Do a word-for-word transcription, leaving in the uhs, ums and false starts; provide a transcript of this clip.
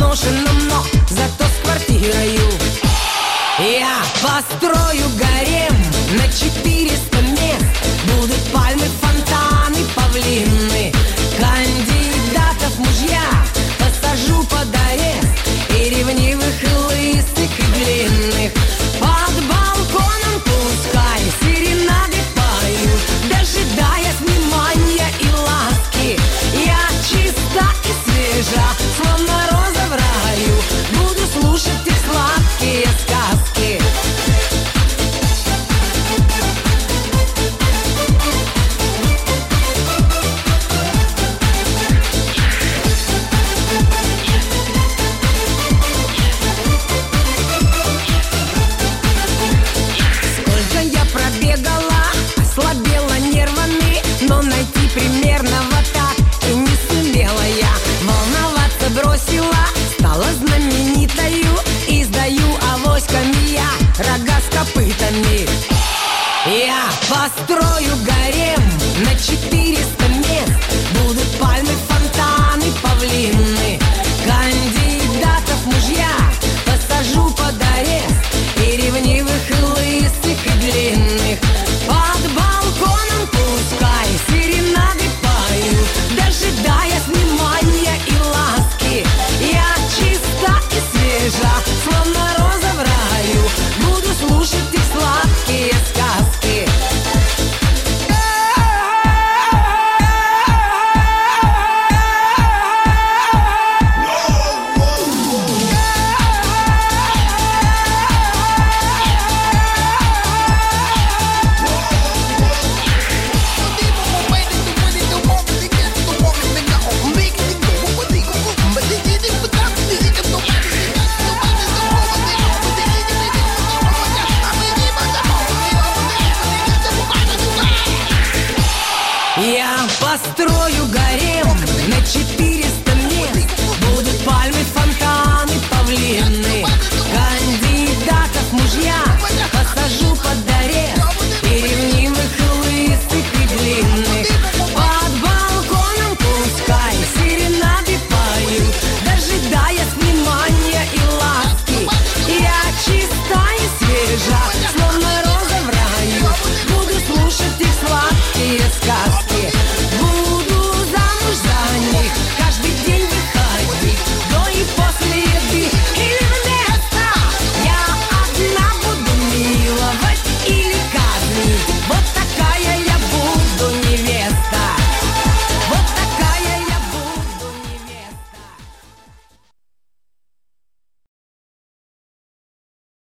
поношенном, но зато с квартирою. Я построю гарем на четыреста мест. Будут пальмы, фонтаны, павлины. Кандидатов мужья посажу под арест. И ревнивых, и лысых, и длинных. Под балконом пускай серенады поют, дожидаясь внимания и ласки. Я чиста и свежа, словно роза в раю. Буду слушать их сладкие сказки. Сколько я пробегала, ослабела нервами, но найти примерного так и не сумела я. Волноваться бросила, стала знаменитою. И сдаю авоськами я рога с копытами. Я построю гарем